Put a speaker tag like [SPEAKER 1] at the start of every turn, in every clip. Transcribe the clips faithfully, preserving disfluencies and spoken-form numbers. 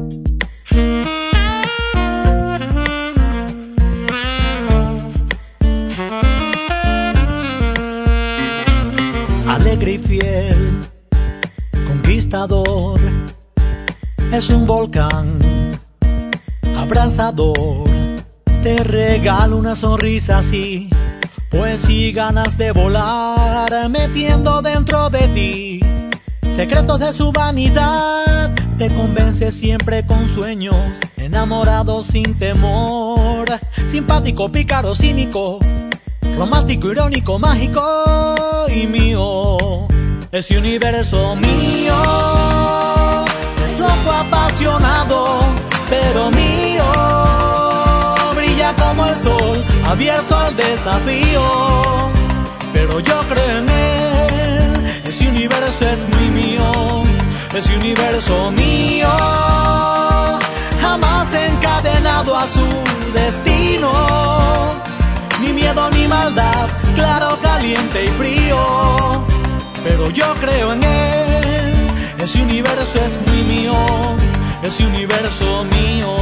[SPEAKER 1] Alegre y fiel, conquistador, es un volcán abrasador. Te regalo una sonrisa así, pues si ganas de volar, metiendo dentro de ti secretos de su vanidad. Te convence siempre con sueños, enamorado sin temor. Simpático, pícaro, cínico, romántico, irónico, mágico y mío. Ese universo mío es loco, apasionado, pero mío. Brilla como el sol, abierto al desafío, pero yo creo en él. Ese universo es muy mío, ese universo mío, jamás encadenado a su destino. Ni miedo ni maldad, claro, caliente y frío, pero yo creo en él. Ese universo es muy mío, ese universo mío.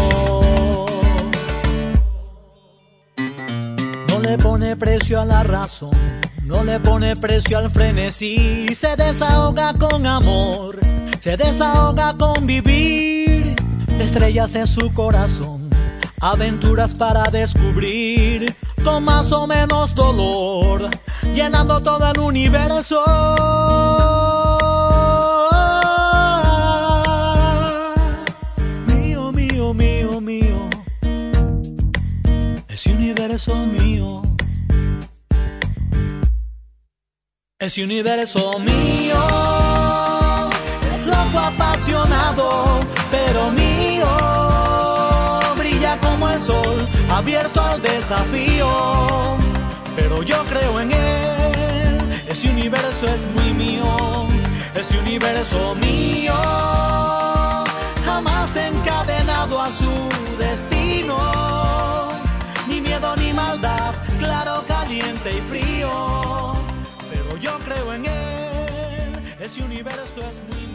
[SPEAKER 1] No le pone precio a la razón, no le pone precio al frenesí. Se desahoga con amor, se desahoga con vivir. Estrellas en su corazón, aventuras para descubrir, con más o menos dolor, llenando todo el universo. Mío, mío, mío, mío, ese universo mío, ese universo mío, es loco, apasionado, pero mío. Brilla como el sol, abierto al desafío, pero yo creo en él. Ese universo es muy mío, ese universo mío, jamás encadenado a su destino. Ni miedo ni maldad, claro, caliente y frío, pero yo creo en él. Ese universo es muy mío.